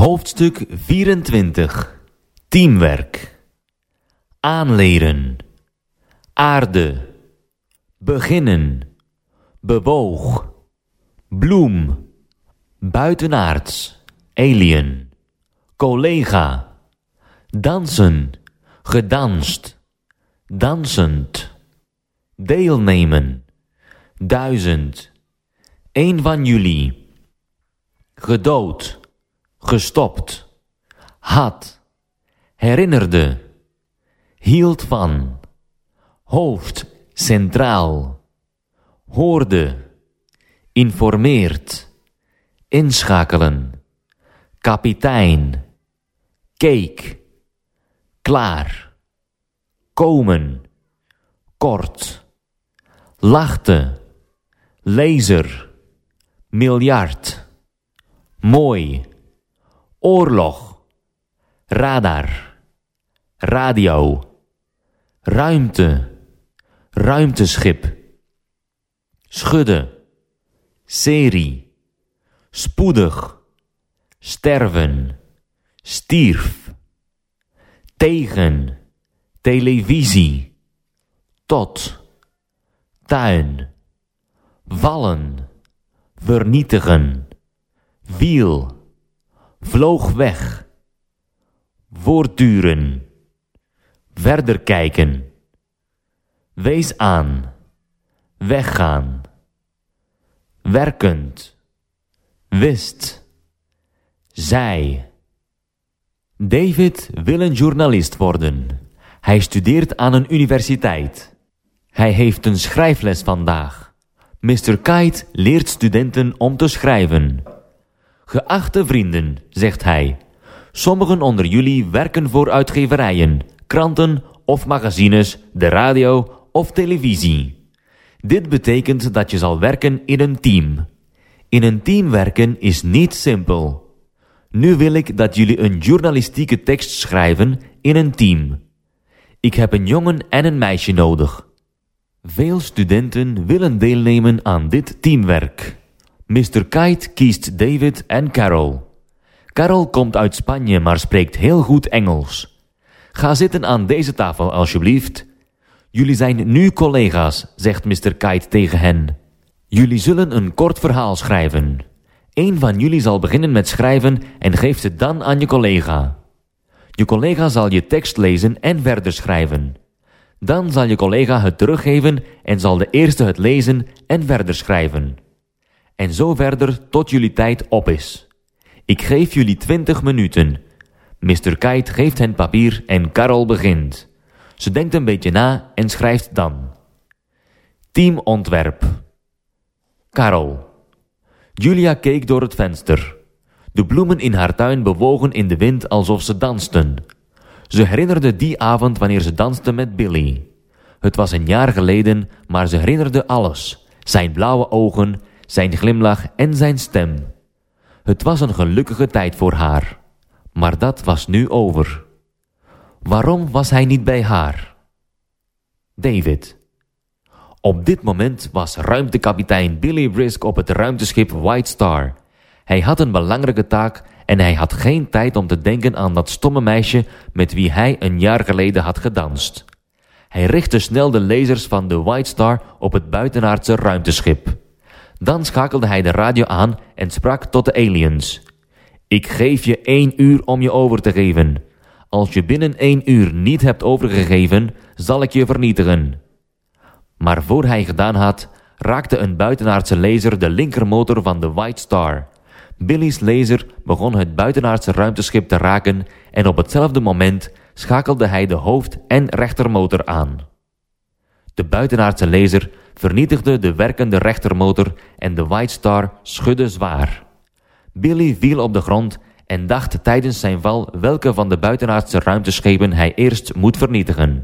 Hoofdstuk 24. Teamwerk. Aanleren. Aarde. Beginnen. Bewoog. Bloem. Buitenaards. Alien. Collega. Dansen. Gedanst. Dansend. Deelnemen. 1000. Een van jullie. Gedood. Gestopt. Had. Herinnerde. Hield van. Hoofd. Centraal. Hoorde. Informeert. Inschakelen. Kapitein. Keek. Klaar. Komen. Kort. Lachte. Laser. Miljard. Mooi. Oorlog. Radar. Radio. Ruimte. Ruimteschip. Schudden. Serie. Spoedig. Sterven. Stierf. Tegen. Televisie. Tot. Tuin. Vallen. Vernietigen. Wiel. Vloog weg. Voortduren. Verder kijken. Wees aan. Weggaan. Werkend. Wist. Zij. David wil een journalist worden. Hij studeert aan een universiteit. Hij heeft een schrijfles vandaag. Mr. Kite leert studenten om te schrijven. Geachte vrienden, zegt hij. Sommigen onder jullie werken voor uitgeverijen, kranten of magazines, de radio of televisie. Dit betekent dat je zal werken in een team. In een team werken is niet simpel. Nu wil ik dat jullie een journalistieke tekst schrijven in een team. Ik heb een jongen en een meisje nodig. Veel studenten willen deelnemen aan dit teamwerk. Mr. Kite kiest David en Carol. Carol komt uit Spanje, maar spreekt heel goed Engels. Ga zitten aan deze tafel, alsjeblieft. Jullie zijn nu collega's, zegt Mr. Kite tegen hen. Jullie zullen een kort verhaal schrijven. Eén van jullie zal beginnen met schrijven en geeft het dan aan je collega. Je collega zal je tekst lezen en verder schrijven. Dan zal je collega het teruggeven en zal de eerste het lezen en verder schrijven. En zo verder tot jullie tijd op is. Ik geef jullie 20 minuten. Mr. Kite geeft hen papier en Carol begint. Ze denkt een beetje na en schrijft dan. Teamontwerp. Carol. Julia keek door het venster. De bloemen in haar tuin bewogen in de wind alsof ze dansten. Ze herinnerde die avond wanneer ze danste met Billy. Het was een jaar geleden, maar ze herinnerde alles. Zijn blauwe ogen, zijn glimlach en zijn stem. Het was een gelukkige tijd voor haar. Maar dat was nu over. Waarom was hij niet bij haar? David. Op dit moment was ruimtekapitein Billy Brisk op het ruimteschip White Star. Hij had een belangrijke taak en hij had geen tijd om te denken aan dat stomme meisje met wie hij een jaar geleden had gedanst. Hij richtte snel de lasers van de White Star op het buitenaardse ruimteschip. Dan schakelde hij de radio aan en sprak tot de aliens. Ik geef je 1 uur om je over te geven. Als je binnen 1 uur niet hebt overgegeven, zal ik je vernietigen. Maar voor hij gedaan had, raakte een buitenaardse laser de linkermotor van de White Star. Billy's laser begon het buitenaardse ruimteschip te raken en op hetzelfde moment schakelde hij de hoofd- en rechtermotor aan. De buitenaardse laser vernietigde de werkende rechtermotor en de White Star schudde zwaar. Billy viel op de grond en dacht tijdens zijn val welke van de buitenaardse ruimteschepen hij eerst moet vernietigen.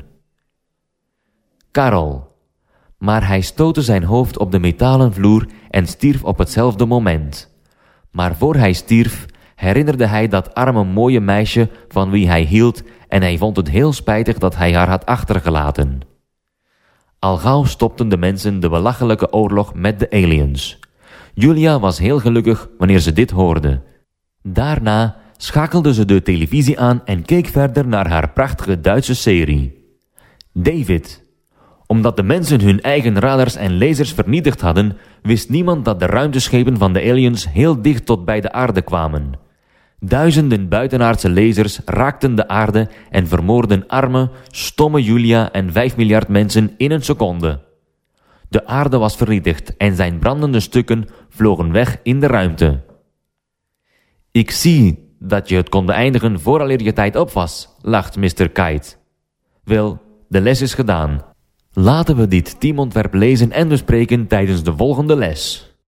Carol. Maar hij stootte zijn hoofd op de metalen vloer en stierf op hetzelfde moment. Maar voor hij stierf, herinnerde hij dat arme mooie meisje van wie hij hield en hij vond het heel spijtig dat hij haar had achtergelaten. Al gauw stopten de mensen de belachelijke oorlog met de aliens. Julia was heel gelukkig wanneer ze dit hoorde. Daarna schakelde ze de televisie aan en keek verder naar haar prachtige Duitse serie. David. Omdat de mensen hun eigen radars en lasers vernietigd hadden, wist niemand dat de ruimteschepen van de aliens heel dicht tot bij de aarde kwamen. Duizenden buitenaardse lasers raakten de aarde en vermoordden arme, stomme Julia en 5 miljard mensen in een seconde. De aarde was vernietigd en zijn brandende stukken vlogen weg in de ruimte. Ik zie dat je het kon eindigen vooraleer je tijd op was, lacht Mr. Kite. Wel, de les is gedaan. Laten we dit teamontwerp lezen en bespreken tijdens de volgende les.